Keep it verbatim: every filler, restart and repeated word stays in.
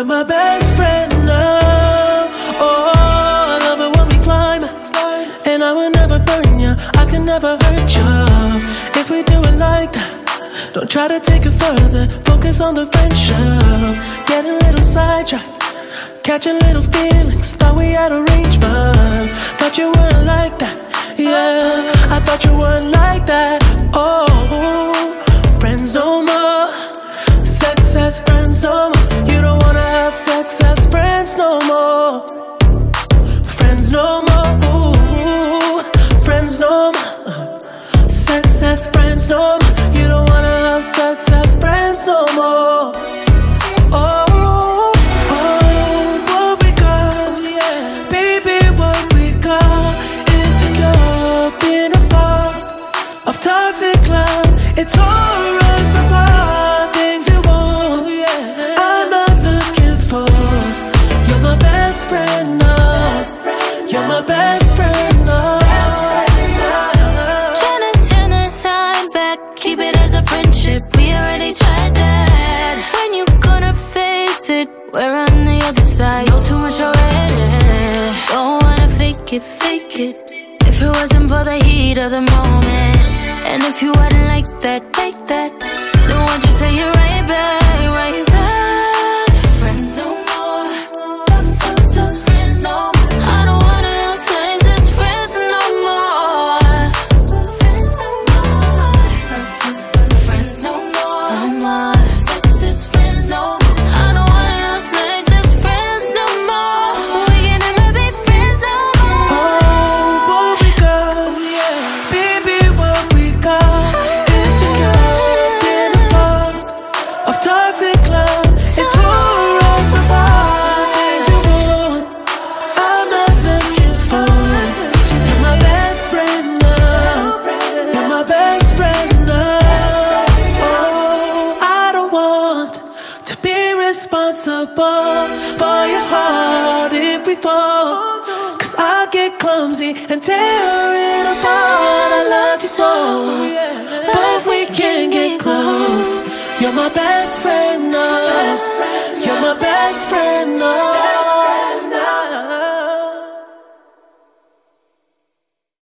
You're my best friend now. Oh, I love it when we climax, and I will never burn you, I can never hurt you. If we do it like that, don't try to take it further, focus on the friendship. Getting a little sidetracked, catching little feelings, thought we had arrangements. Thought you weren't like that, yeah, I thought you weren't like that. Oh, friends no more, sex as friends no more. You don't wanna have sex as friends no more. Friends no more, ooh, friends no more. Sex as friends no more. You don't wanna have sex as friends no more. Oh, oh, what we got, baby, what we got is secure. Being a part of toxic love, it tore us apart. Things you want, I'm not looking for. You're my best friend now. You're my best friend now. Tryna turn the time back, keep it as a friendship. We already tried that. When you gonna face it? We're on the other side. Know too much already. Don't wanna fake it, fake it. If it wasn't for the heat of the moment, and if you hadn't like that, like that, then why'd you say you're right back, right back? Friends no more, sex as friends no more. I don't wanna have sex as friends no more. Friends no more, friends no more. Sex as friends no more. I don't wanna have sex as friends no more. We can never be friends no more. Oh, what we got, baby, what we got is secure. Being a part of toxic love, it tore us apart. Things you want, I'm not looking for. You're my best friend now. You're my best friend now. Oh, I don't want to be responsible for your heart if we fall, 'cause I get clumsy and tear it apart.